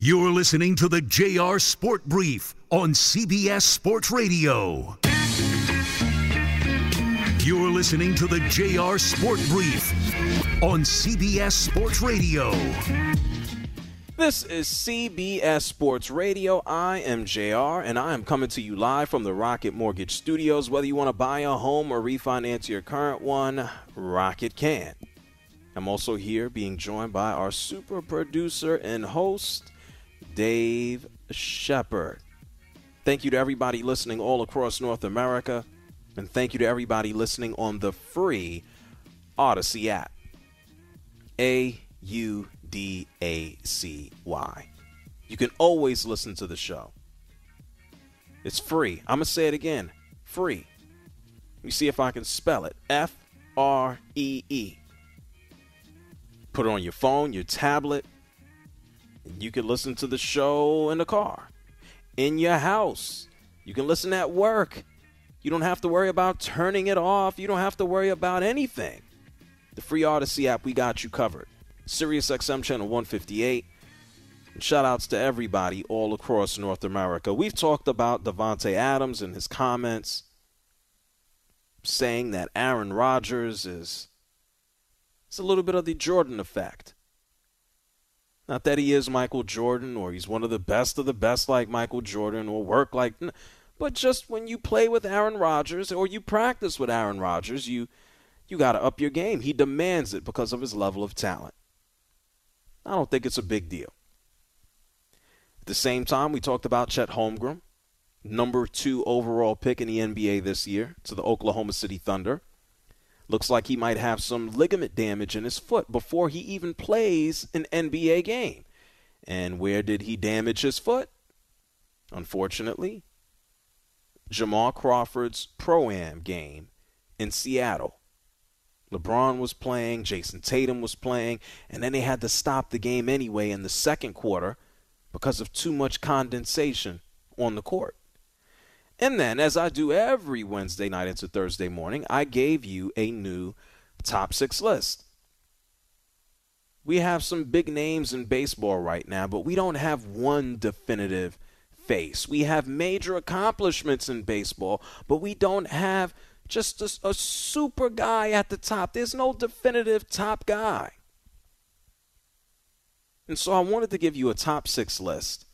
You're listening to the JR Sport Brief on CBS Sports Radio. You're listening to the JR Sport Brief on CBS Sports Radio. This is CBS Sports Radio. I am JR, and I am coming to you live from the Rocket Mortgage Studios. Whether you want to buy a home or refinance your current one, Rocket can. I'm also here being joined by our super producer and host, Dave Shepard. Thank you to everybody listening all across North America, and thank you to everybody listening on the free Odyssey app. AUDACY. You can always listen to the show. It's free. I'm going to say it again. Free. Let me see if I can spell it. Free. Put it on your phone, your tablet. You can listen to the show in the car, in your house. You can listen at work. You don't have to worry about turning it off. You don't have to worry about anything. The free Odyssey app, we got you covered. SiriusXM channel 158. And shout outs to everybody all across North America. We've talked about Davante Adams and his comments saying that Aaron Rodgers is a little bit of the Jordan effect. Not that he is Michael Jordan or he's one of the best like Michael Jordan or work like, but just when you play with Aaron Rodgers or you practice with Aaron Rodgers, you got to up your game. He demands it because of his level of talent. I don't think it's a big deal. At the same time, we talked about Chet Holmgren, number 2 overall pick in the NBA this year to the Oklahoma City Thunder. Looks like he might have some ligament damage in his foot before he even plays an NBA game. And where did he damage his foot? Unfortunately, Jamal Crawford's Pro-Am game in Seattle. LeBron was playing, Jason Tatum was playing, and then they had to stop the game anyway in the second quarter because of too much condensation on the court. And then, as I do every Wednesday night into Thursday morning, I gave you a new top 6 list. We have some big names in baseball right now, but we don't have one definitive face. We have major accomplishments in baseball, but we don't have just a super guy at the top. There's no definitive top guy. And so I wanted to give you a top 6 list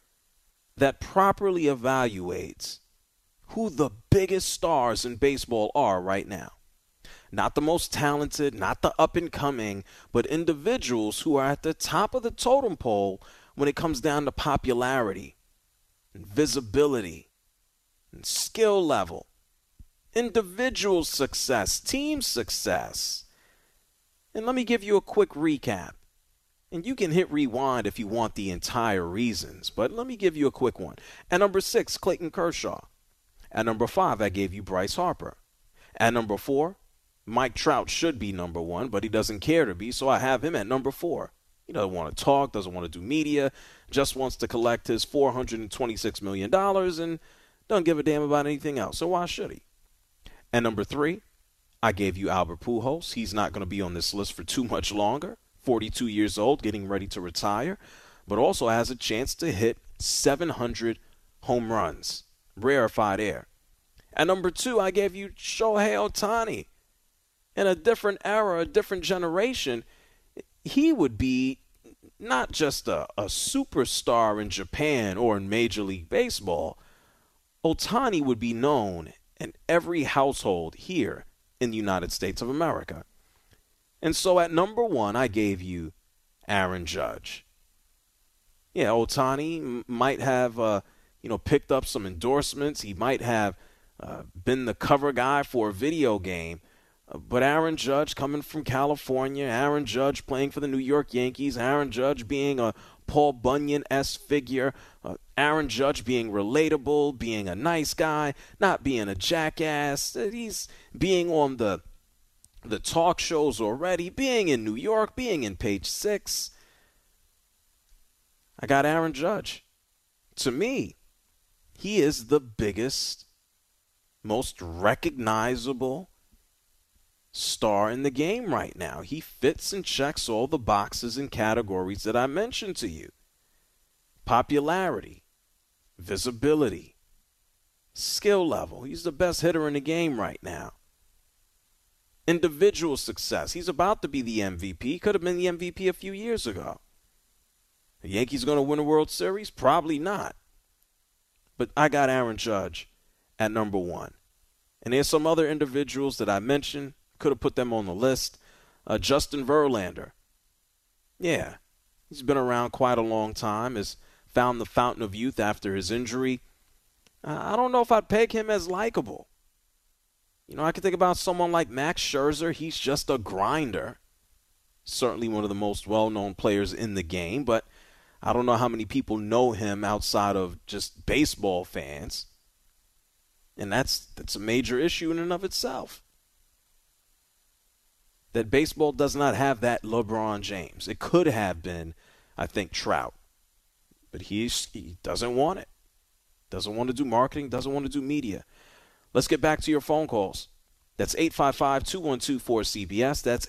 that properly evaluates who the biggest stars in baseball are right now. Not the most talented, not the up-and-coming, but individuals who are at the top of the totem pole when it comes down to popularity and visibility and skill level, individual success, team success. And let me give you a quick recap. And you can hit rewind if you want the entire reasons, but let me give you a quick one. At number 6, Clayton Kershaw. At number 5, I gave you Bryce Harper. At number 4, Mike Trout should be number 1, but he doesn't care to be, so I have him at number 4. He doesn't want to talk, doesn't want to do media, just wants to collect his $426 million and doesn't give a damn about anything else, so why should he? At number 3, I gave you Albert Pujols. He's not going to be on this list for too much longer. 42 years old, getting ready to retire, but also has a chance to hit 700 home runs. Rarefied air. At number 2, I gave you Shohei Ohtani. In a different era, a different generation, he would be not just a superstar in Japan or in Major League Baseball. Ohtani would be known in every household here in the United States of America. And so at number 1, I gave you Aaron Judge. Yeah, Ohtani might have picked up some endorsements. He might have been the cover guy for a video game. But Aaron Judge coming from California, Aaron Judge playing for the New York Yankees, Aaron Judge being a Paul Bunyan-esque figure, Aaron Judge being relatable, being a nice guy, not being a jackass. He's being on the talk shows already, being in New York, being in Page 6. I got Aaron Judge. To me, he is the biggest, most recognizable star in the game right now. He fits and checks all the boxes and categories that I mentioned to you. popularity, visibility, skill level. He's the best hitter in the game right now. Individual success. He's about to be the MVP. Could have been the MVP a few years ago. The Yankees going to win a World Series? Probably not. But I got Aaron Judge at number one. And there's some other individuals that I mentioned. Could have put them on the list. Justin Verlander. Yeah, he's been around quite a long time. Has found the fountain of youth after his injury. I don't know if I'd peg him as likable. You know, I could think about someone like Max Scherzer. He's just a grinder. Certainly one of the most well-known players in the game, but I don't know how many people know him outside of just baseball fans. And that's a major issue in and of itself. That baseball does not have that LeBron James. It could have been, I think, Trout. But he doesn't want it. Doesn't want to do marketing, doesn't want to do media. Let's get back to your phone calls. That's 855-212-4CBS. That's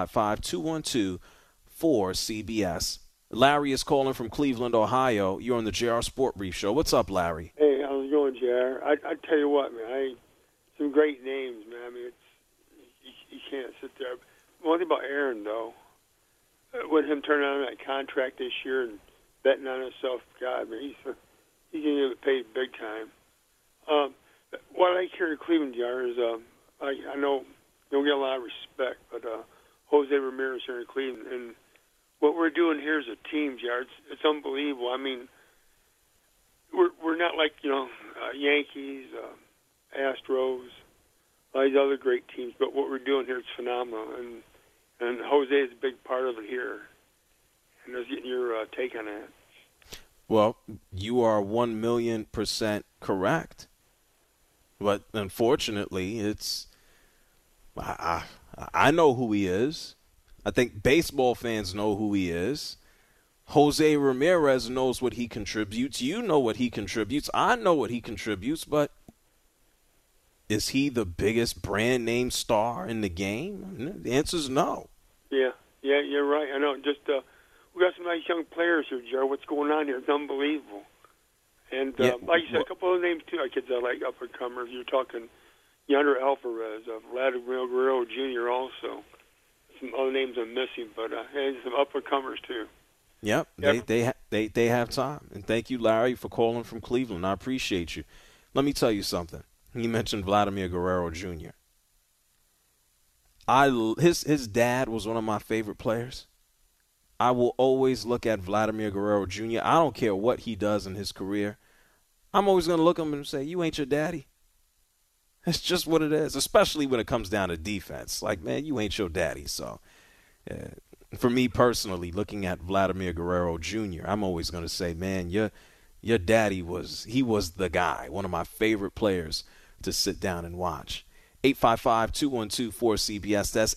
855-212-4CBS. Larry is calling from Cleveland, Ohio. You're on the JR Sport Brief Show. What's up, Larry? Hey, how's it going, JR? I tell you what, man. Some great names, man. I mean, you can't sit there. One thing about Aaron, though, with him turning on that contract this year and betting on himself, God, man, he's going to get paid big time. What I like here in Cleveland, JR, is I know you don't get a lot of respect, but Jose Ramirez here in Cleveland, and what we're doing here as a team, JR, it's unbelievable. I mean, we're not like, Yankees, Astros, all these other great teams, but what we're doing here is phenomenal, and Jose is a big part of it here. And I was getting your take on that. Well, you are 1,000,000% correct. But unfortunately, I know who he is. I think baseball fans know who he is. Jose Ramirez knows what he contributes. You know what he contributes. I know what he contributes, but is he the biggest brand name star in the game? The answer is no. Yeah, you're right. I know. Just we got some nice young players here, Joe. What's going on here? It's unbelievable. And like you said, a couple of names too. Kids I like up and comers. You're talking Yonder Alvarez, Vladimir Guerrero Jr. Also. Some other names I'm missing, but and some up and comers too. Yep. They have time. And thank you, Larry, for calling from Cleveland. I appreciate you. Let me tell you something. You mentioned Vladimir Guerrero Jr. His dad was one of my favorite players. I will always look at Vladimir Guerrero Jr. I don't care what he does in his career. I'm always going to look at him and say, you ain't your daddy. That's just what it is, especially when it comes down to defense. Like, man, you ain't your daddy. So, for me personally, looking at Vladimir Guerrero Jr., I'm always going to say, man, your daddy was the guy, one of my favorite players to sit down and watch. 855-212-4CBS. That's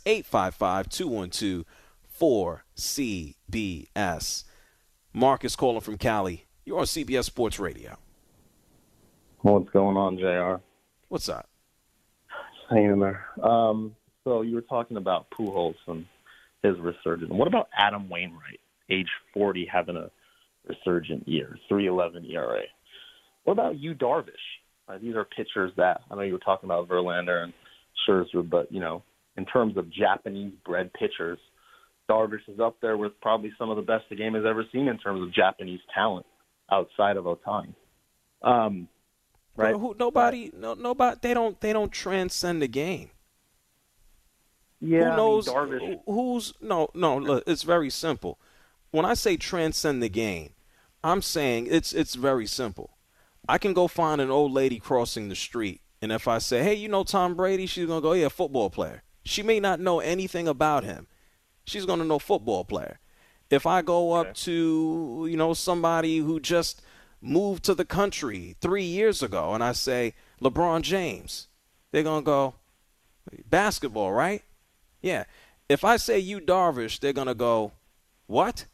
855-212-4CBS. Mark is calling from Cali. You're on CBS Sports Radio. What's going on, JR? What's up? Hanging there. So you were talking about Pujols and his resurgence. What about Adam Wainwright, age 40, having a resurgent year, 3.11 ERA? What about Yu Darvish? These are pitchers that, I know you were talking about Verlander and Scherzer, but, in terms of Japanese-bred pitchers, Darvish is up there with probably some of the best the game has ever seen in terms of Japanese talent outside of Ohtani. Right? Nobody. They don't transcend the game. Yeah, who knows? Darvish. Look, it's very simple. When I say transcend the game, I'm saying it's very simple. I can go find an old lady crossing the street, and if I say, hey, you know Tom Brady, she's going to go, yeah, football player. She may not know anything about him. She's going to know football player. If I go up to, somebody who just moved to the country 3 years ago, and I say LeBron James, they're going to go, basketball, right? Yeah. If I say Yu Darvish, they're going to go, what?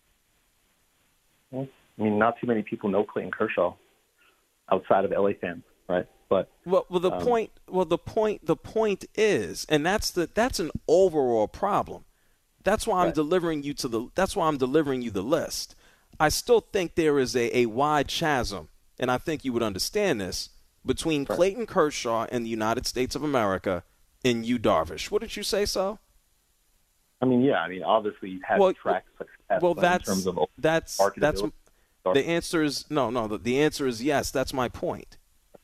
Well, not too many people know Clayton Kershaw outside of LA fans, right? But the point is, and that's an overall problem. That's why I'm delivering you the list. I still think there is a wide chasm, and I think you would understand this, between Clayton Kershaw and the United States of America and Yu Darvish. Wouldn't you say so? I mean, yeah. I mean, obviously, you've had track success. Well, in terms of marketability. The answer is no. The answer is yes. That's my point.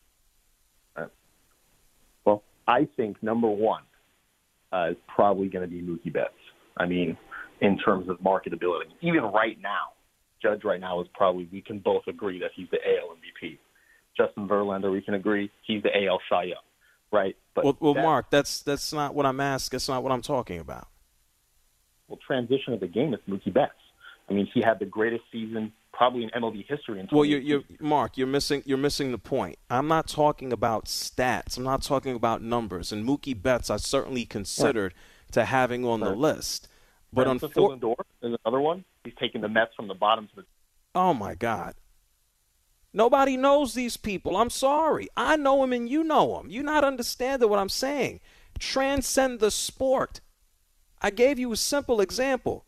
Well, I think number one is probably going to be Mookie Betts. I mean, in terms of marketability, even right now, Judge right now is probably, we can both agree that he's the AL MVP. Justin Verlander, we can agree he's the AL Cy Young, right? But Mark, that's not what I'm asking. That's not what I'm talking about. Well, transition of the game is Mookie Betts. I mean, he had the greatest season probably in MLB history. Well, Mark, you're missing the point. I'm not talking about stats. I'm not talking about numbers. And Mookie Betts, I certainly considered to having on the list. But Lindor is another one. He's taking the Mets from the bottom to the. Oh my God! Nobody knows these people. I'm sorry. I know him and you know him. You're not understanding what I'm saying. Transcend the sport. I gave you a simple example.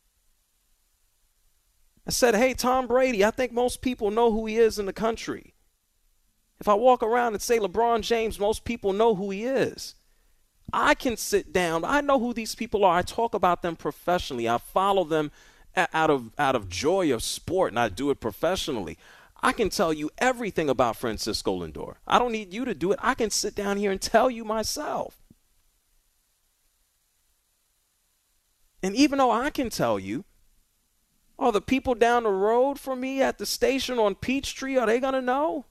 I said, hey, Tom Brady, I think most people know who he is in the country. If I walk around and say LeBron James, most people know who he is. I can sit down. I know who these people are. I talk about them professionally. I follow them out of joy of sport, and I do it professionally. I can tell you everything about Francisco Lindor. I don't need you to do it. I can sit down here and tell you myself. And even though I can tell you, are the people down the road from me at the station on Peachtree, are they going to know?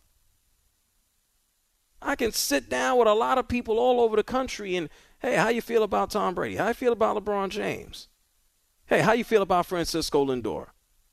I can sit down with a lot of people all over the country and, hey, how you feel about Tom Brady? How you feel about LeBron James? Hey, how you feel about Francisco Lindor?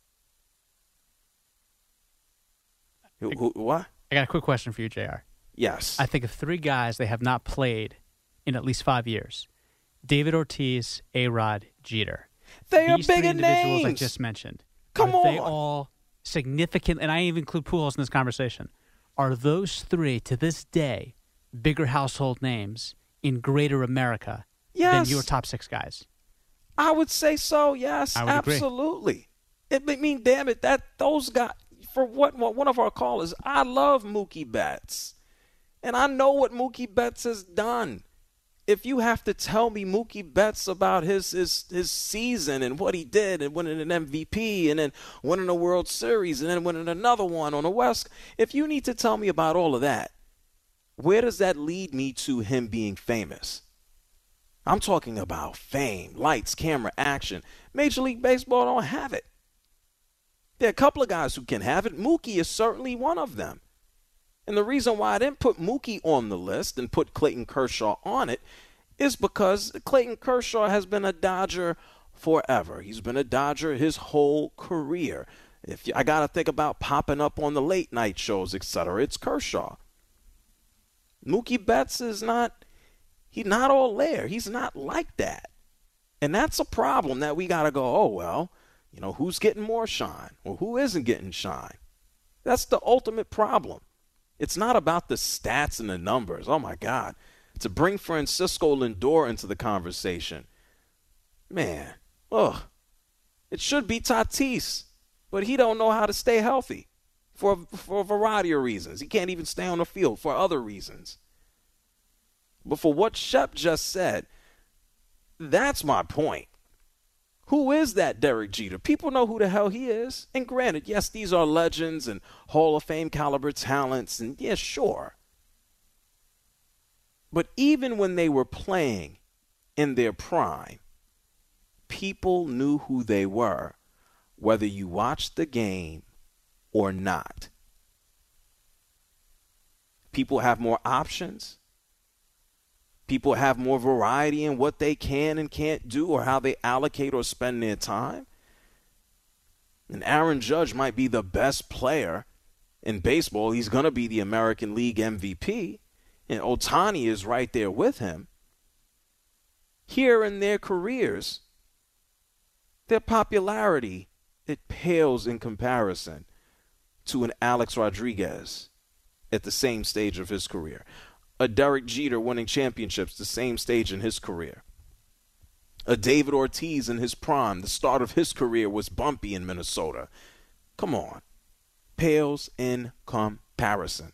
What? I got a quick question for you, JR. Yes. I think of three guys they have not played in at least 5 years. David Ortiz, A-Rod, Jeter. They are These bigger three individuals names. I just mentioned. Come are on. They all significant, and I even include Pujols in this conversation. Are those three, to this day, bigger household names in greater America than your top six guys? I would say so, yes. I would absolutely. Agree. I mean, damn it, those guys, for what one of our callers, I love Mookie Betts. And I know what Mookie Betts has done. If you have to tell me Mookie Betts about his season and what he did and winning an MVP and then winning a World Series and then winning another one on the West, if you need to tell me about all of that, where does that lead me to him being famous? I'm talking about fame, lights, camera, action. Major League Baseball don't have it. There are a couple of guys who can have it. Mookie is certainly one of them. And the reason why I didn't put Mookie on the list and put Clayton Kershaw on it is because Clayton Kershaw has been a Dodger forever. He's been a Dodger his whole career. I got to think about popping up on the late night shows, etc., it's Kershaw. Mookie Betts is not, he's not all there. He's not like that. And that's a problem that we got to go, oh, well, who's getting more shine or who isn't getting shine? That's the ultimate problem. It's not about the stats and the numbers. Oh, my God. To bring Francisco Lindor into the conversation, man, it should be Tatis, but he don't know how to stay healthy for a variety of reasons. He can't even stay on the field for other reasons. But for what Shep just said, that's my point. Who is that Derek Jeter? People know who the hell he is. And granted, yes, these are legends and Hall of Fame caliber talents. And yeah, sure. But even when they were playing in their prime, people knew who they were, whether you watched the game or not. People have more options. People have more variety in what they can and can't do or how they allocate or spend their time. And Aaron Judge might be the best player in baseball. He's going to be the American League MVP. And Ohtani is right there with him. Here in their careers, their popularity, it pales in comparison to an Alex Rodriguez at the same stage of his career. A Derek Jeter winning championships, the same stage in his career. A David Ortiz in his prime, the start of his career was bumpy in Minnesota. Come on. Pales in comparison.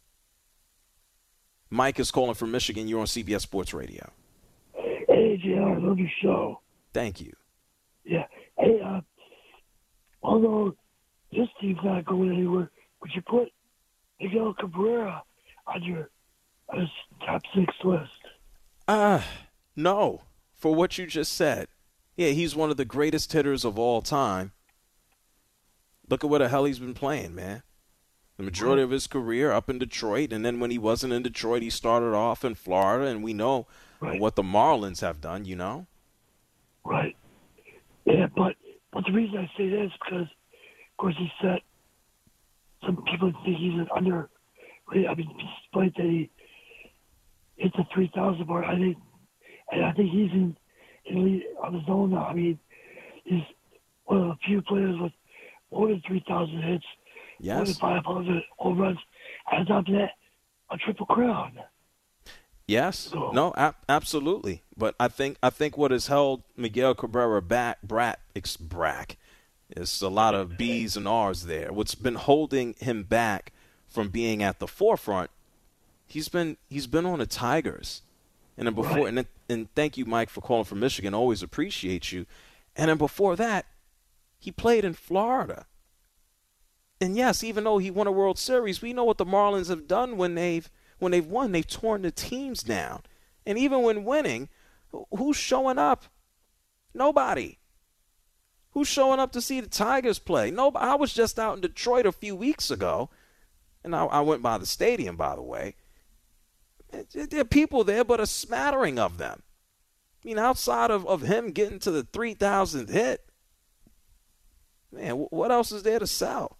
Mike is calling from Michigan. You're on CBS Sports Radio. Hey, JR, I love your show. Thank you. Yeah. Hey, although this team's not going anywhere, would you put Miguel Cabrera on your top 6 list? No, for what you just said. Yeah, he's one of the greatest hitters of all time. Look at what the hell he's been playing, man. The majority of his career up in Detroit, and then when he wasn't in Detroit, he started off in Florida, and we know what the Marlins have done, you know? Right. Yeah, but the reason I say that is because, of course, he said some people think he's an under. I mean, despite that he hit the 3,000 mark, I think he's in on his own now. I mean, he's one of the few players with more than 3,000 hits. Yes. More than 500 home runs. And on top of that, a Triple Crown. Yes. So, No, absolutely. But I think what has held Miguel Cabrera back, Brack, is a lot of B's and R's there. What's been holding him back from being at the forefront, he's been on the Tigers. And then before, and thank you, Mike, for calling from Michigan. Always appreciate you. And then before that, he played in Florida. And yes, even though he won a World Series, we know what the Marlins have done when they've won. They've torn the teams down. And even when winning, who's showing up? Nobody. Who's showing up to see the Tigers play? Nobody. I was just out in Detroit a few weeks ago, and I went by the stadium, by the way. There are people there, but a smattering of them. I mean, outside of him getting to the 3,000th hit, man, what else is there to sell?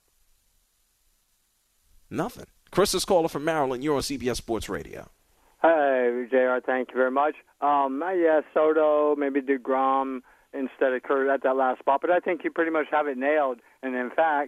Nothing. Chris is calling from Maryland. You're on CBS Sports Radio. Hey, JR, thank you very much. Yeah, Soto, maybe DeGrom instead of Kurt at that last spot, but I think you pretty much have it nailed. And in fact,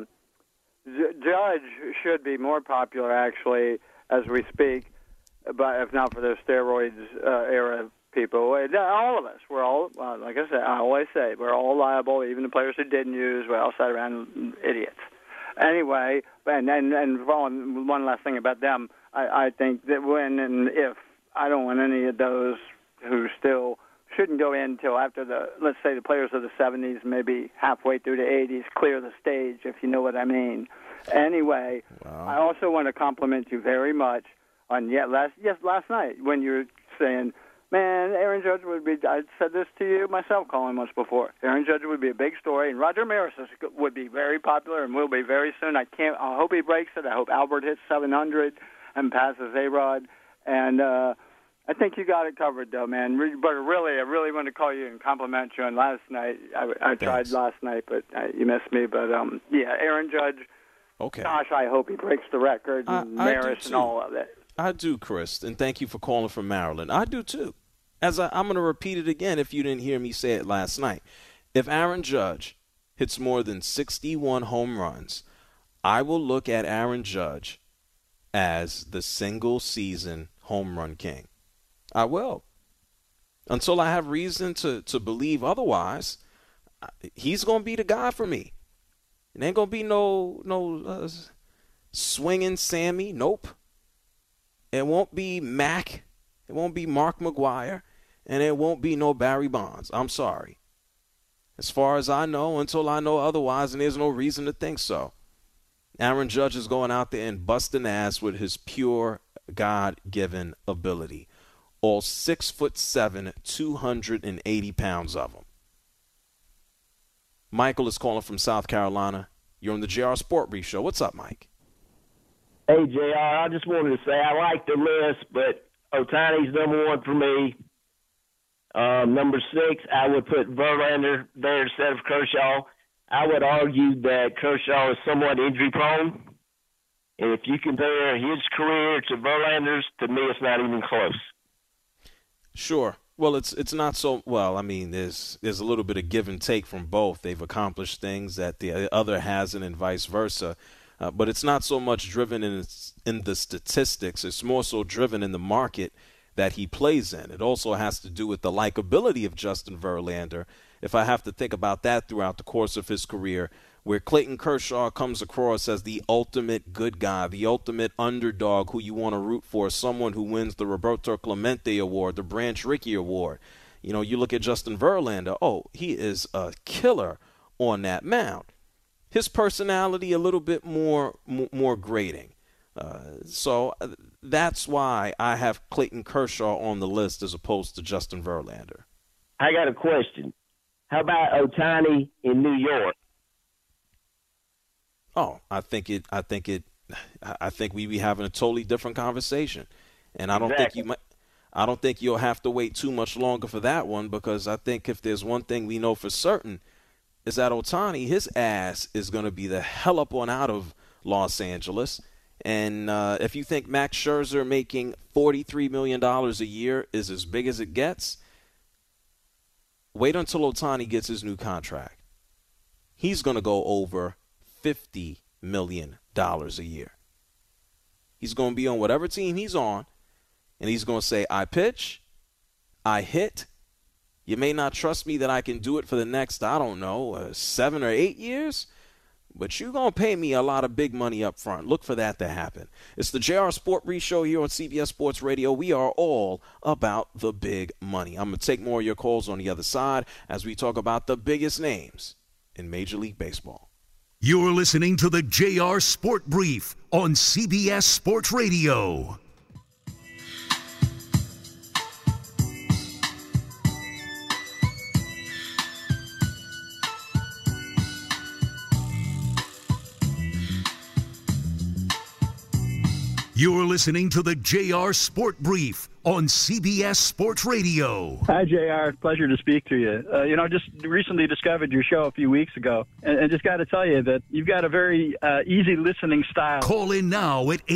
Judge should be more popular, actually, as we speak, but if not for the steroids era people. All of us, we're all, like I said, I always say, we're all liable, even the players who didn't use, we're all sat around idiots. Anyway, and one last thing about them, I think that when and if, I don't want any of those who still shouldn't go in until after let's say the players of the 70s, maybe halfway through the 80s, clear the stage, if you know what I mean. Anyway, wow. I also want to compliment you very much on last night when you were saying, man, Aaron Judge would be, I said this to you myself, Colin, once before. Aaron Judge would be a big story, and Roger Maris would be very popular and will be very soon. I hope he breaks it. I hope Albert hits 700 and passes A-Rod. And I think you got it covered, though, man. But really, I really want to call you and compliment you on last night. I tried last night, but you missed me. But, yeah, Aaron Judge, okay. Gosh, I hope he breaks the record, and Maris and all of it. I do, Chris, and thank you for calling from Maryland. I do, too. I'm going to repeat it again if you didn't hear me say it last night. If Aaron Judge hits more than 61 home runs, I will look at Aaron Judge as the single-season home run king. I will. Until I have reason to believe otherwise, he's going to be the guy for me. It ain't going to be no swinging Sammy. Nope. It won't be Mac. It won't be Mark McGwire. And it won't be no Barry Bonds. I'm sorry. As far as I know, until I know otherwise, and there's no reason to think so, Aaron Judge is going out there and busting ass with his pure God-given ability. All 6'7", 280 pounds of him. Michael is calling from South Carolina. You're on the JR Sport Brief Show. What's up, Mike? Hey, JR, I just wanted to say I like the list, but Ohtani's number one for me. Number 6, I would put Verlander there instead of Kershaw. I would argue that Kershaw is somewhat injury-prone. And if you compare his career to Verlander's, to me it's not even close. Sure. Well, it's not so well. I mean, there's a little bit of give and take from both. They've accomplished things that the other hasn't, and vice versa. But it's not so much driven in the statistics. It's more so driven in the market that he plays in. It also has to do with the likability of Justin Verlander. If I have to think about that throughout the course of his career, where Clayton Kershaw comes across as the ultimate good guy, the ultimate underdog who you want to root for, someone who wins the Roberto Clemente Award, the Branch Rickey Award. You know, you look at Justin Verlander, he is a killer on that mound. His personality a little bit more grating. So that's why I have Clayton Kershaw on the list as opposed to Justin Verlander. I got a question. How about Ohtani in New York? I think we'd be having a totally different conversation. And I don't think you'll have to wait too much longer for that one, because I think if there's one thing we know for certain is that Ohtani, his ass is going to be the hell up on out of Los Angeles. And if you think Max Scherzer making $43 million a year is as big as it gets, wait until Ohtani gets his new contract. He's going to go over $50 million a year. He's going to be on whatever team he's on, and he's going to say, I pitch, I hit. You may not trust me that I can do it for the next, 7 or 8 years, but you're going to pay me a lot of big money up front. Look for that to happen. It's the JR Sport Brief Show here on CBS Sports Radio. We are all about the big money. I'm going to take more of your calls on the other side as we talk about the biggest names in Major League Baseball. You're listening to the JR Sport Brief on CBS Sports Radio. You're listening to the JR Sport Brief on CBS Sports Radio. Hi, JR. Pleasure to speak to you. Just recently discovered your show a few weeks ago, and just got to tell you that you've got a very easy listening style. Call in now at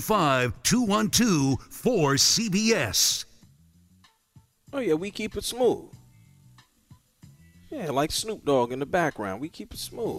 855-212-4CBS. Oh, yeah, we keep it smooth. Yeah, like Snoop Dogg in the background. We keep it smooth.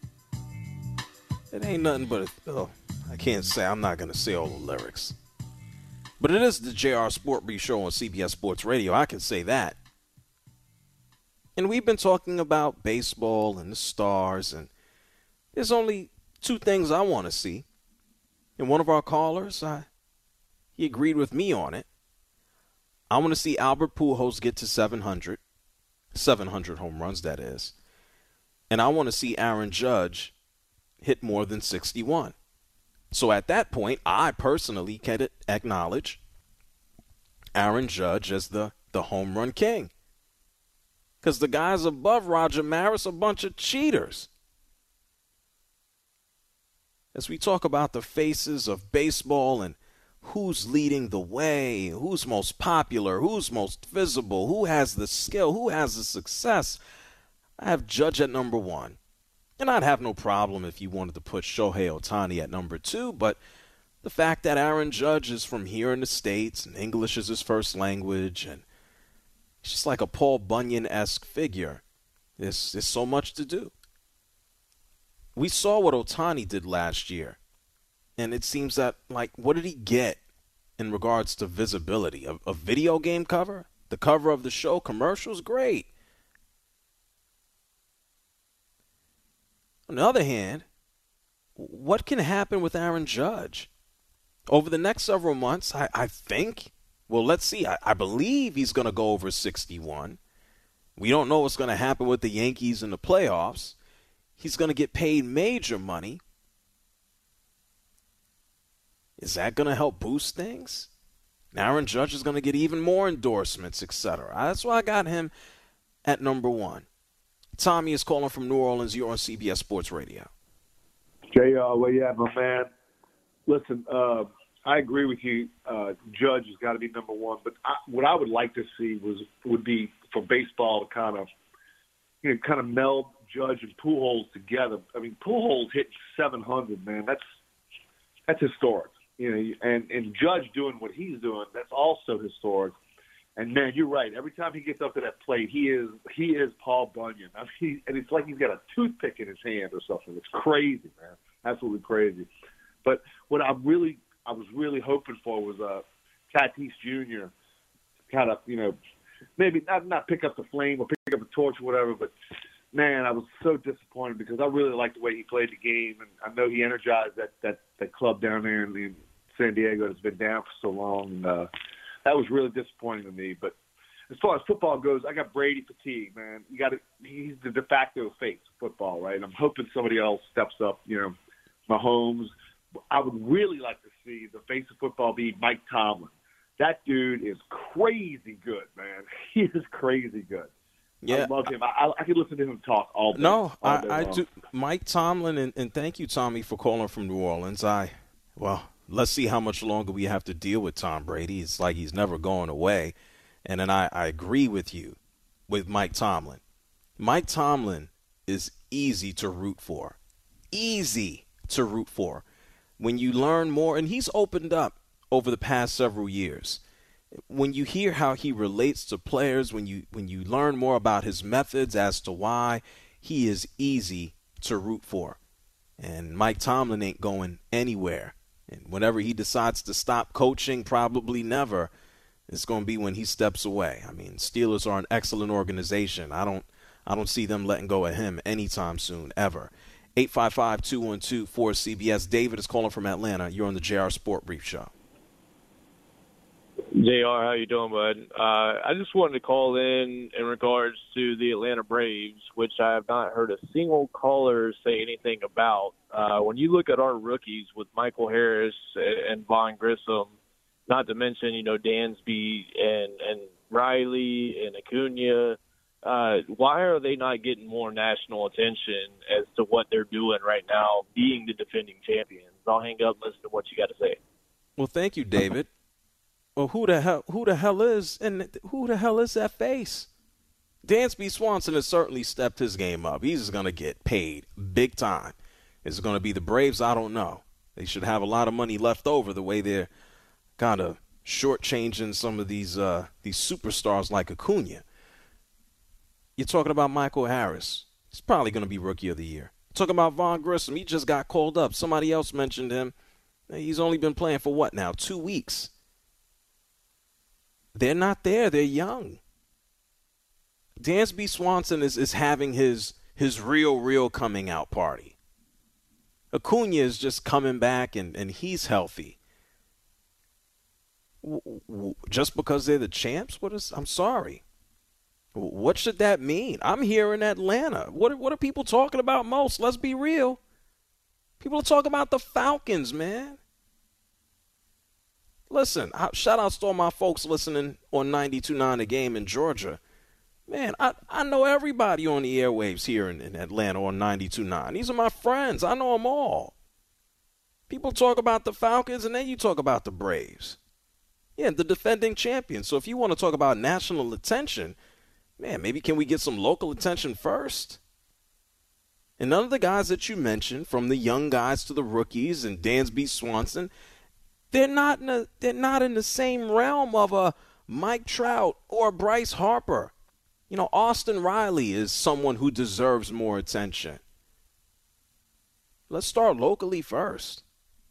It ain't nothing but I'm not going to say all the lyrics. But it is the JR Sport Brief Show on CBS Sports Radio. I can say that. And we've been talking about baseball and the stars, and there's only two things I want to see. And one of our callers, he agreed with me on it. I want to see Albert Pujols get to 700 home runs, that is. And I want to see Aaron Judge hit more than 61. So at that point, I personally can acknowledge Aaron Judge as the home run king. Because the guys above Roger Maris are a bunch of cheaters. As we talk about the faces of baseball and who's leading the way, who's most popular, who's most visible, who has the skill, who has the success, I have Judge at number 1. And I'd have no problem if you wanted to put Shohei Ohtani at number 2, but the fact that Aaron Judge is from here in the States and English is his first language, and he's just like a Paul Bunyan-esque figure, there's so much to do. We saw what Ohtani did last year, and it seems that, what did he get in regards to visibility? A video game cover? The cover of the show? Commercials? Great. On the other hand, what can happen with Aaron Judge? Over the next several months, I think, let's see. I believe he's going to go over 61. We don't know what's going to happen with the Yankees in the playoffs. He's going to get paid major money. Is that going to help boost things? Aaron Judge is going to get even more endorsements, etc. That's why I got him at number 1. Tommy is calling from New Orleans. You're on CBS Sports Radio. JR, where you at, my man? Listen, I agree with you. Judge has got to be number 1. But what I would like to see would be for baseball to kind of meld Judge and Pujols together. I mean, Pujols hit 700, man. That's historic. And Judge doing what he's doing, that's also historic. And man, you're right. Every time he gets up to that plate, he is Paul Bunyan. I mean, and it's like he's got a toothpick in his hand or something. It's crazy, man. Absolutely crazy. But what I was really hoping for was Tatis Jr. kind of, maybe not pick up the flame or pick up the torch or whatever, but man, I was so disappointed because I really liked the way he played the game, and I know he energized that club down there in San Diego that's been down for so long. And, that was really disappointing to me. But as far as football goes, I got Brady fatigue, man. He's the de facto face of football, right? I'm hoping somebody else steps up, Mahomes. I would really like to see the face of football be Mike Tomlin. That dude is crazy good, man. He is crazy good. Yeah, I love him. I could listen to him talk all day. No, all day I long. do. Mike Tomlin, and thank you, Tommy, for calling from New Orleans. Let's see how much longer we have to deal with Tom Brady. It's like he's never going away. And then I agree with you with Mike Tomlin. Mike Tomlin is easy to root for. Easy to root for. When you learn more, and he's opened up over the past several years. When you hear how he relates to players, when you learn more about his methods as to why, he is easy to root for. And Mike Tomlin ain't going anywhere. And whenever he decides to stop coaching, probably never, it's going to be when he steps away. I mean, Steelers are an excellent organization. I don't see them letting go of him anytime soon, ever. 855-212-4CBS. David is calling from Atlanta. You're on the JR Sport Brief Show. JR, how you doing, bud? I just wanted to call in regards to the Atlanta Braves, which I have not heard a single caller say anything about. When you look at our rookies with Michael Harris and Vaughn Grissom, not to mention, Dansby and Riley and Acuna, why are they not getting more national attention as to what they're doing right now, being the defending champions? I'll hang up and listen to what you got to say. Well, thank you, David. Well, who the hell is that face? Dansby Swanson has certainly stepped his game up. He's going to get paid big time. Is it going to be the Braves? I don't know. They should have a lot of money left over the way they're kind of shortchanging some of these superstars like Acuna. You're talking about Michael Harris. He's probably going to be Rookie of the Year. Talking about Vaughn Grissom. He just got called up. Somebody else mentioned him. He's only been playing for what now? 2 weeks. They're not there. They're young. Dansby Swanson is having his real coming out party. Acuna is just coming back and he's healthy. Just because they're the champs? I'm sorry. What should that mean? I'm here in Atlanta. What are people talking about most? Let's be real. People are talking about the Falcons, man. Listen, shout out to all my folks listening on 92.9 The Game in Georgia. Man, I know everybody on the airwaves here in Atlanta on 92.9. These are my friends. I know them all. People talk about the Falcons, and then you talk about the Braves. Yeah, the defending champions. So if you want to talk about national attention, man, maybe can we get some local attention first? And none of the guys that you mentioned, from the young guys to the rookies and Dansby Swanson, they're not in the same realm of a Mike Trout or Bryce Harper. Austin Riley is someone who deserves more attention. Let's start locally first.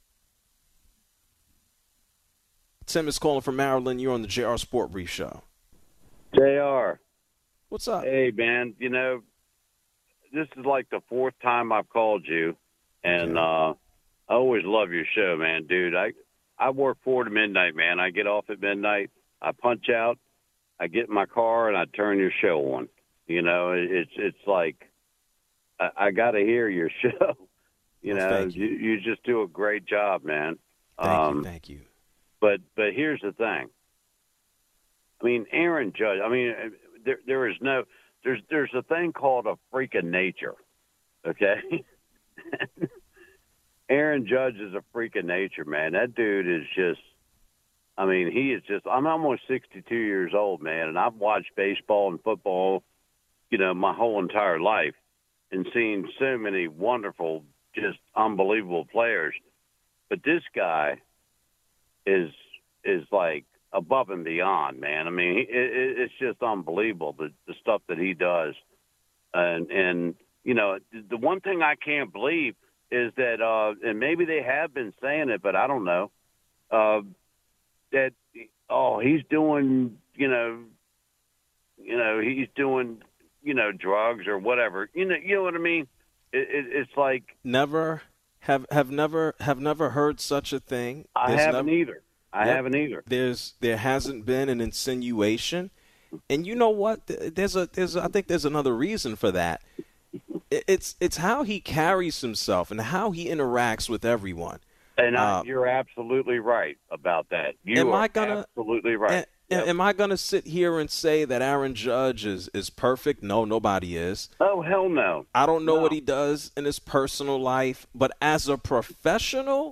Tim is calling from Maryland. You're on the JR Sport Brief Show. JR. What's up? Hey, man. This is like the fourth time I've called you, and I always love your show, man. Dude, I work 4 to midnight, man. I get off at midnight. I punch out. I get in my car, and I turn your show on. It's like I got to hear your show. You just do a great job, man. Thank you. But here's the thing. I mean, Aaron Judge. I mean, there's a thing called a freak of nature. Okay. Aaron Judge is a freak of nature, man. That dude is just. I mean, he is just. I'm almost 62 years old, man, and I've watched baseball and football, my whole entire life, and seen so many wonderful, just unbelievable players. But this guy is like above and beyond, man. I mean, it's just unbelievable the stuff that he does. And the one thing I can't believe is that, and maybe they have been saying it, but I don't know, that he's doing, he's doing drugs or whatever. You know what I mean? It's like never heard such a thing. I haven't either. I haven't either. There hasn't been an insinuation, and you know what? I think there's another reason for that. It's how he carries himself and how he interacts with everyone. And you're absolutely right about that. Absolutely right. Am I going to sit here and say that Aaron Judge is perfect? No, nobody is. Oh, hell no. I don't know what he does in his personal life, but as a professional,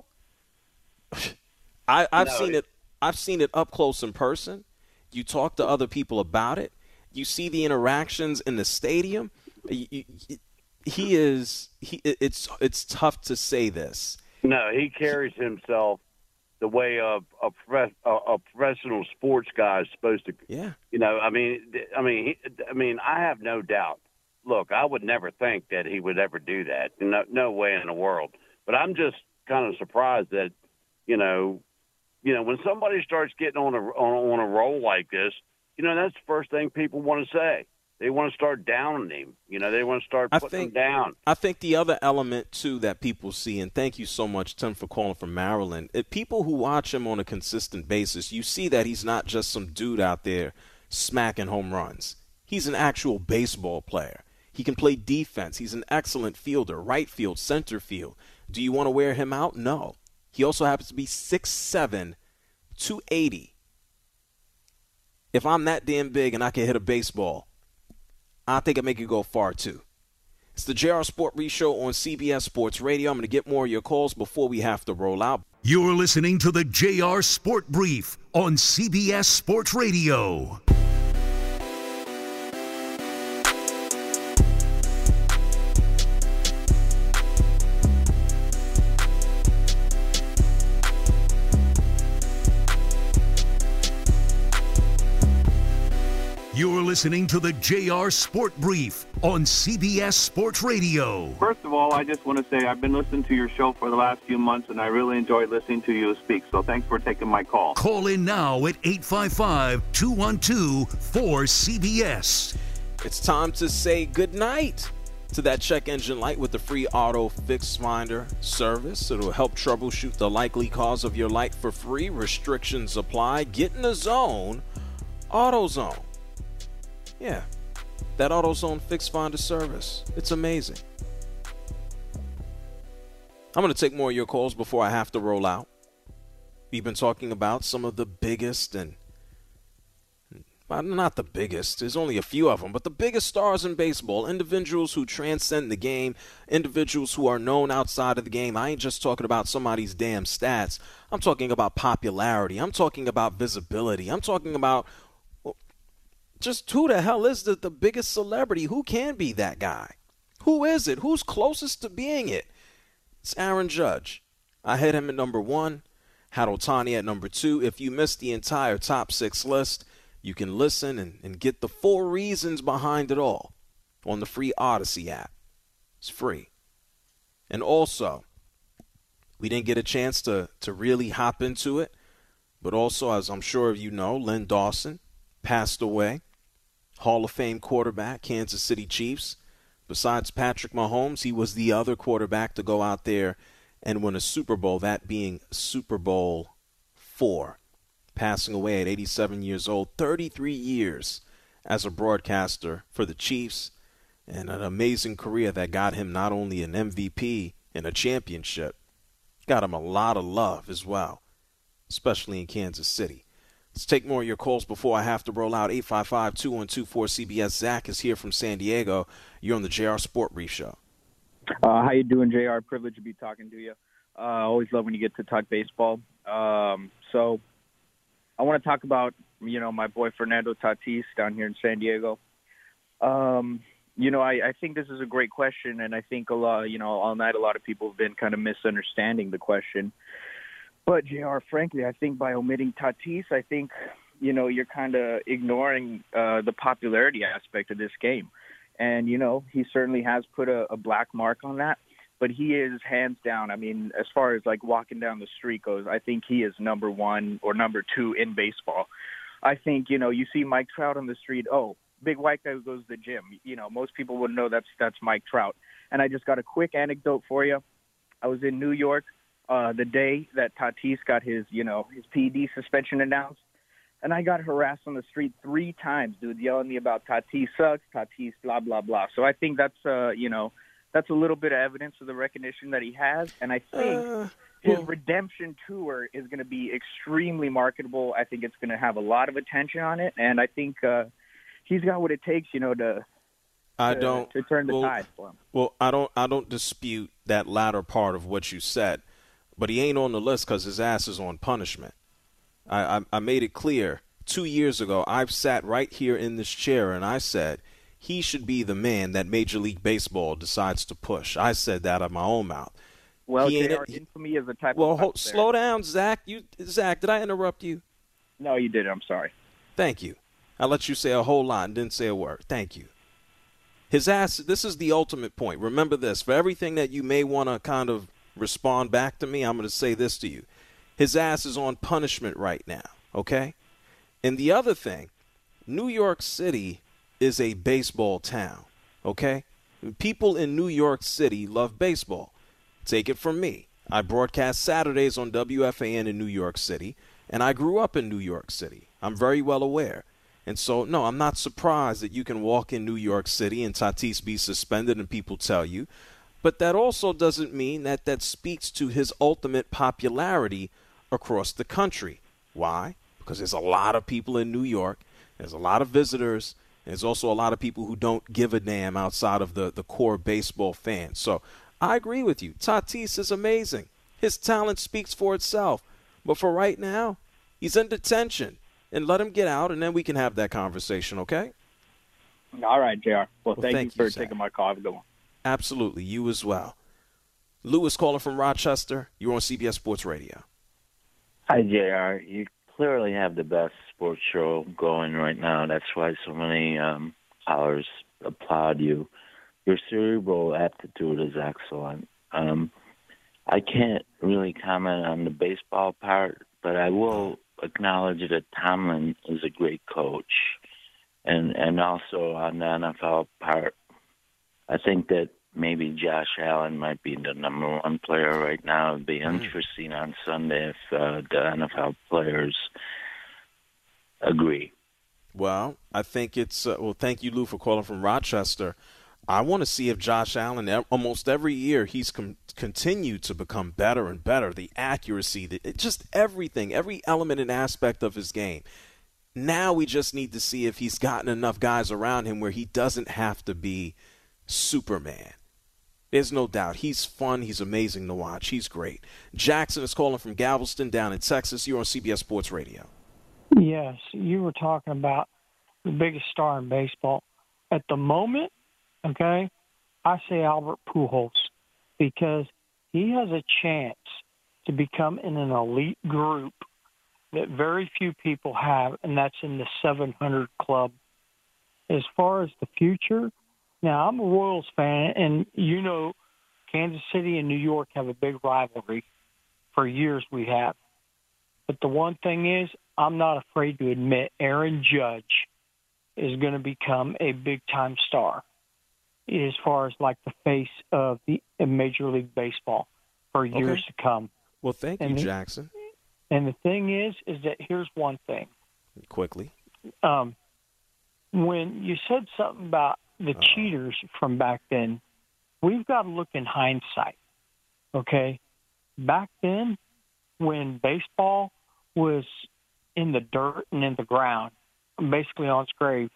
I've seen it up close in person. You talk to other people about it. You see the interactions in the stadium. It's tough to say this. No, he carries himself the way a professional sports guy is supposed to. Yeah. I mean, I have no doubt. Look, I would never think that he would ever do that. No way in the world. But I'm just kind of surprised that, when somebody starts getting on a roll like this, that's the first thing people want to say. They want to start downing him. They want to start putting him down. I think the other element, too, that people see, and thank you so much, Tim, for calling from Maryland, people who watch him on a consistent basis, you see that he's not just some dude out there smacking home runs. He's an actual baseball player. He can play defense. He's an excellent fielder, right field, center field. Do you want to wear him out? No. He also happens to be 6'7", 280. If I'm that damn big and I can hit a baseball, I think I make it go far, too. It's the JR Sport Brief Show on CBS Sports Radio. I'm going to get more of your calls before we have to roll out. You're listening to the JR Sport Brief on CBS Sports Radio. You're listening to the JR Sport Brief on CBS Sports Radio. First of all, I just want to say I've been listening to your show for the last few months, and I really enjoyed listening to you speak. So thanks for taking my call. Call in now at 855-212-4CBS. It's time to say goodnight to that check engine light with the free Auto Fix Finder service. It'll help troubleshoot the likely cause of your light for free. Restrictions apply. Get in the zone. AutoZone. Yeah, that AutoZone Fix Finder service. It's amazing. I'm going to take more of your calls before I have to roll out. We've been talking about some of the biggest not the biggest, there's only a few of them, but the biggest stars in baseball, individuals who transcend the game, individuals who are known outside of the game. I ain't just talking about somebody's damn stats. I'm talking about popularity. I'm talking about visibility. I'm talking about just who the hell is the biggest celebrity? Who can be that guy? Who is it? Who's closest to being it? It's Aaron Judge. I had him at number 1, had Ohtani at number 2. If you missed the entire top 6 list, you can listen and get the 4 reasons behind it all on the free Odyssey app. It's free. And also, we didn't get a chance to really hop into it, but also, as I'm sure you know, Len Dawson passed away. Hall of Fame quarterback, Kansas City Chiefs. Besides Patrick Mahomes, he was the other quarterback to go out there and win a Super Bowl, that being Super Bowl IV. Passing away at 87 years old, 33 years as a broadcaster for the Chiefs, and an amazing career that got him not only an MVP and a championship, got him a lot of love as well, especially in Kansas City. Let's take more of your calls before I have to roll out. 855-212-4CBS. Zach is here from San Diego. You're on the JR Sport Brief Show. How you doing, JR? Privilege to be talking to you. Always love when you get to talk baseball. So I want to talk about, my boy Fernando Tatis down here in San Diego. I think this is a great question, and I think all night a lot of people have been kind of misunderstanding the question. But, JR, frankly, I think by omitting Tatis, I think, you're kind of ignoring the popularity aspect of this game. And, he certainly has put a black mark on that. But he is hands down. I mean, as far as like walking down the street goes, I think he is number 1 or number 2 in baseball. I think, you see Mike Trout on the street. Oh, big white guy who goes to the gym. Most people would know that's Mike Trout. And I just got a quick anecdote for you. I was in New York the day that Tatis got his PED suspension announced, and I got harassed on the street 3 times, dude, yelling at me about Tatis sucks, Tatis blah blah blah. So I think that's that's a little bit of evidence of the recognition that he has, and I think his redemption tour is going to be extremely marketable. I think it's going to have a lot of attention on it, and I think he's got what it takes, to turn the tide for him. Well, I don't dispute that latter part of what you said, but he ain't on the list because his ass is on punishment. I made it clear 2 years ago. I've sat right here in this chair and I said he should be the man that Major League Baseball decides to push. I said that out of my own mouth. Well, infamy is a type of... Well, slow down, Zach. Zach, did I interrupt you? No, you didn't. I'm sorry. Thank you. I let you say a whole lot and didn't say a word. Thank you. His ass, this is the ultimate point. Remember this. For everything that you may want to kind of respond back to me, I'm going to say this to you. His ass is on punishment right now, okay? And the other thing, New York City is a baseball town, okay? People in New York City love baseball. Take it from me. I broadcast Saturdays on WFAN in New York City, and I grew up in New York City. I'm very well aware. And so, no, I'm not surprised that you can walk in New York City and Tatis be suspended and people tell you. But that also doesn't mean that speaks to his ultimate popularity across the country. Why? Because there's a lot of people in New York. There's a lot of visitors. There's also a lot of people who don't give a damn outside of the core baseball fans. So I agree with you. Tatis is amazing. His talent speaks for itself. But for right now, he's in detention. And let him get out, and then we can have that conversation, okay? All right, JR. Well, thank you for Zach. taking my call. Have a good one. Absolutely. You as well. Lewis calling from Rochester. You're on CBS Sports Radio. Hi, JR. You clearly have the best sports show going right now. That's why so many callers applaud you. Your cerebral aptitude is excellent. I can't really comment on the baseball part, but I will acknowledge that Tomlin is a great coach. And also on the NFL part, I think that maybe Josh Allen might be the number 1 player right now. It'd be interesting on Sunday if the NFL players agree. Well, I think it's thank you, Lou, for calling from Rochester. I want to see if Josh Allen, almost every year, he's continued to become better and better. The accuracy, just everything, every element and aspect of his game. Now we just need to see if he's gotten enough guys around him where he doesn't have to be Superman. There's no doubt. He's fun. He's amazing to watch. He's great. Jackson is calling from Galveston down in Texas. You're on CBS Sports Radio. Yes, you were talking about the biggest star in baseball. At the moment, okay, I say Albert Pujols because he has a chance to become in an elite group that very few people have, and that's in the 700 club. As far as the future, now I'm a Royals fan, and you know Kansas City and New York have a big rivalry. For years we have. But the one thing is, I'm not afraid to admit Aaron Judge is going to become a big-time star as far as like the face of the Major League Baseball for years to come. Well, thank you, Jackson. And the thing is that here's one thing. Quickly. When you said something about the cheaters from back then, we've got to look in hindsight, okay? Back then, when baseball was in the dirt and in the ground, basically on its grave,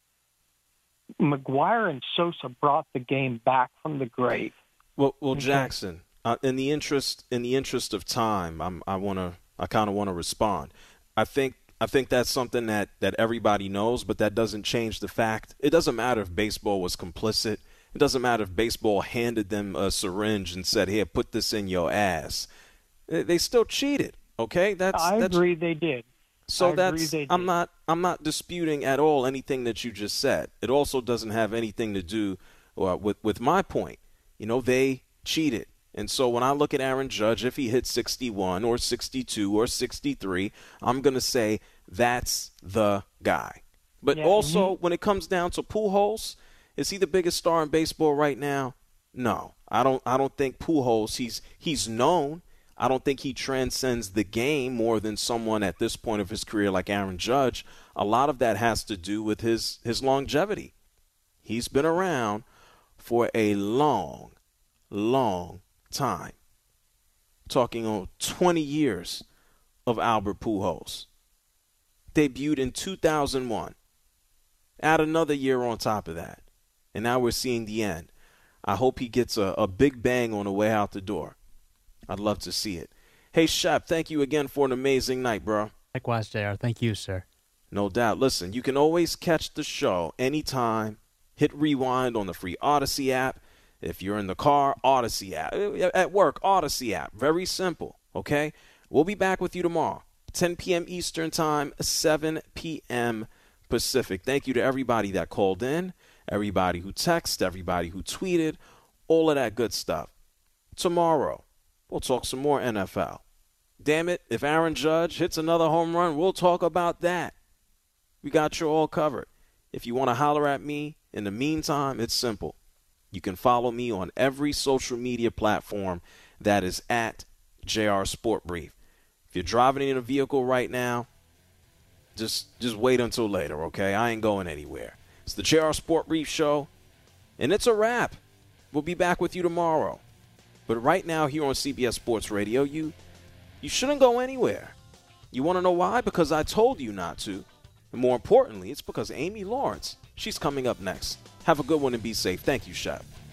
McGwire and Sosa brought the game back from the grave. Well, Jackson, in the interest of time, I kind of want to respond. I think that's something that everybody knows, but that doesn't change the fact. It doesn't matter if baseball was complicit. It doesn't matter if baseball handed them a syringe and said, "Here, put this in your ass." They still cheated. Okay, I agree they did. So I'm not disputing at all anything that you just said. It also doesn't have anything to do with my point. You know, they cheated. And so when I look at Aaron Judge, if he hits 61 or 62 or 63, I'm going to say that's the guy. But Yeah, also, when it comes down to Pujols, is he the biggest star in baseball right now? No, I don't think Pujols. He's known. I don't think he transcends the game more than someone at this point of his career like Aaron Judge. A lot of that has to do with his longevity. He's been around for a long, long time. Talking on 20 years of Albert Pujols. Debuted in 2001. Add another year on top of that. And now we're seeing the end. I hope he gets a big bang on the way out the door. I'd love to see it. Hey, Shep, thank you again for an amazing night, bro. Likewise, JR. Thank you, sir. No doubt. Listen, you can always catch the show anytime. Hit rewind on the free Odyssey app. If you're in the car, Odyssey app. At work, Odyssey app. Very simple, okay? We'll be back with you tomorrow, 10 p.m. Eastern Time, 7 p.m. Pacific. Thank you to everybody that called in, everybody who texted, everybody who tweeted, all of that good stuff. Tomorrow, we'll talk some more NFL. Damn it, if Aaron Judge hits another home run, we'll talk about that. We got you all covered. If you want to holler at me, in the meantime, it's simple. You can follow me on every social media platform that is at JR Sport Brief. If you're driving in a vehicle right now, just wait until later, okay? I ain't going anywhere. It's the JR Sport Brief Show, and it's a wrap. We'll be back with you tomorrow. But right now here on CBS Sports Radio, you shouldn't go anywhere. You want to know why? Because I told you not to. And more importantly, it's because Amy Lawrence, she's coming up next. Have a good one and be safe. Thank you, Shep.